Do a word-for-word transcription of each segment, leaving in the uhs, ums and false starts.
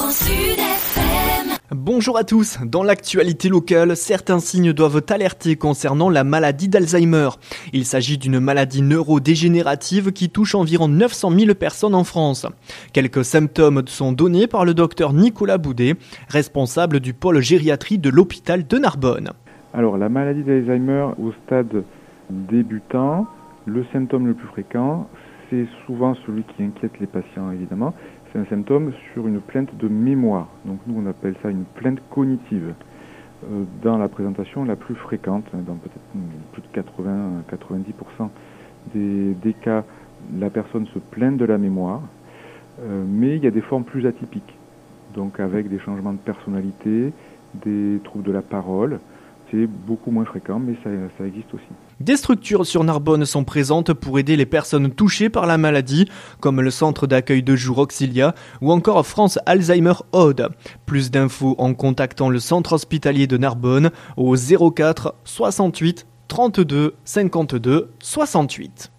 Grand Sud F M. Bonjour à tous, dans l'actualité locale, certains signes doivent alerter concernant la maladie d'Alzheimer. Il s'agit d'une maladie neurodégénérative qui touche environ neuf cent mille personnes en France. Quelques symptômes sont donnés par le docteur Nicolas Boudet, responsable du pôle gériatrie de l'hôpital de Narbonne. Alors la maladie d'Alzheimer au stade débutant, le symptôme le plus fréquent, c'est souvent celui qui inquiète les patients évidemment. C'est un symptôme sur une plainte de mémoire. Donc nous on appelle ça une plainte cognitive. Euh, dans la présentation la plus fréquente, dans peut-être plus de quatre-vingts à quatre-vingt-dix pour cent des, des cas, la personne se plaint de la mémoire, euh, mais il y a des formes plus atypiques. Donc avec des changements de personnalité, des troubles de la parole. C'est beaucoup moins fréquent, mais ça, ça existe aussi. Des structures sur Narbonne sont présentes pour aider les personnes touchées par la maladie, comme le centre d'accueil de jour Auxilia ou encore France Alzheimer Aude. Plus d'infos en contactant le centre hospitalier de Narbonne au zéro quatre soixante-huit trente-deux cinquante-deux soixante-huit.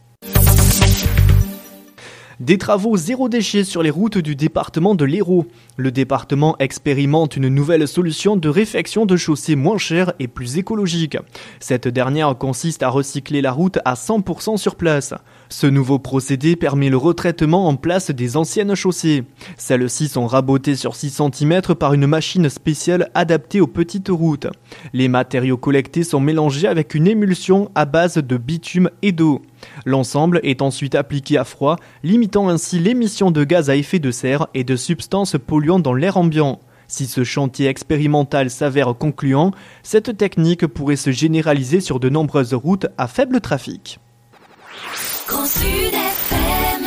Des travaux zéro déchet sur les routes du département de l'Hérault. Le département expérimente une nouvelle solution de réfection de chaussée moins chère et plus écologique. Cette dernière consiste à recycler la route à cent pour cent sur place. Ce nouveau procédé permet le retraitement en place des anciennes chaussées. Celles-ci sont rabotées sur six centimètres par une machine spéciale adaptée aux petites routes. Les matériaux collectés sont mélangés avec une émulsion à base de bitume et d'eau. L'ensemble est ensuite appliqué à froid, limitant ainsi l'émission de gaz à effet de serre et de substances polluantes dans l'air ambiant. Si ce chantier expérimental s'avère concluant, cette technique pourrait se généraliser sur de nombreuses routes à faible trafic. Grand Sud F M.